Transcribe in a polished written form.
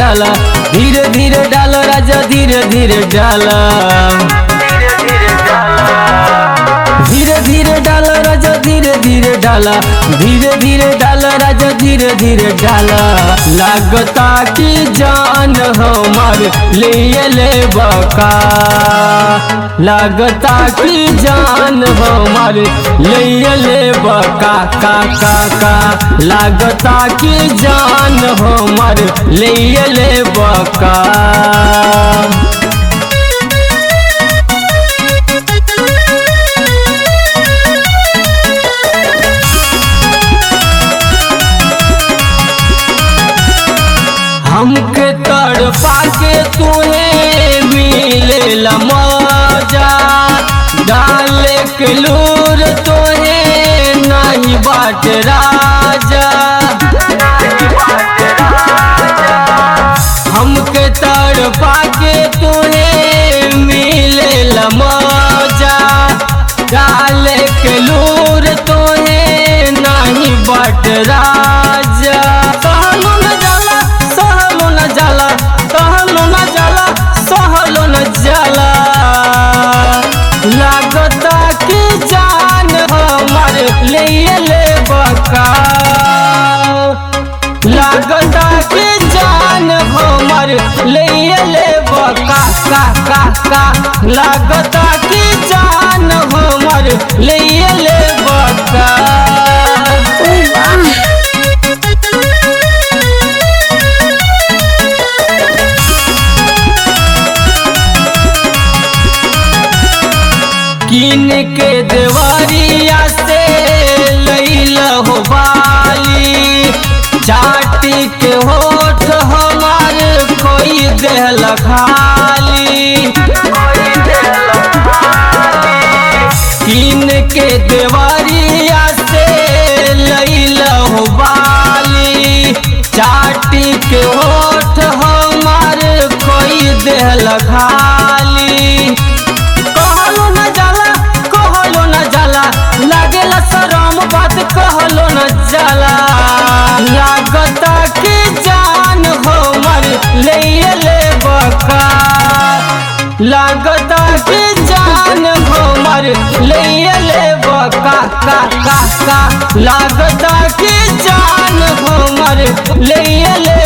डाला, धीरे धीरे डाला राजा धीरे धीरे डाला, धीरे धीरे डाला राजा धीरे धीरे डाला, धीरे धीरे डाला राजा धीरे धीरे डाला। लागता की जान हमार ले बका, लागता की जान हमार ले बका का का का, लागता की जान हमार ले बका। हमके तड़पा के तुहे मिले मजा, डाले के लूर तुहे नहीं बाट राजा, हमके तड़पा के तुहे मिले मजा, डाले के लूर तुहे नहीं बाट राजा। लागता की जान हमार ले बका, लागता की जान हमार ले बका का का का, लागता की जान हमार ले बका। कीन के देवरिया से लैला हो बाली, चाटी के होठ हमार कोई देहल खाली, कीन के देवरिया से लैला हो बाली, चाटी के होठ हमार कोई देहल खाली। लागेला शरम बात कहलो न जाला, लागता की जान हमार ले बका, लागता की जान हमार ले बका का का का, लागता की जान हमार ले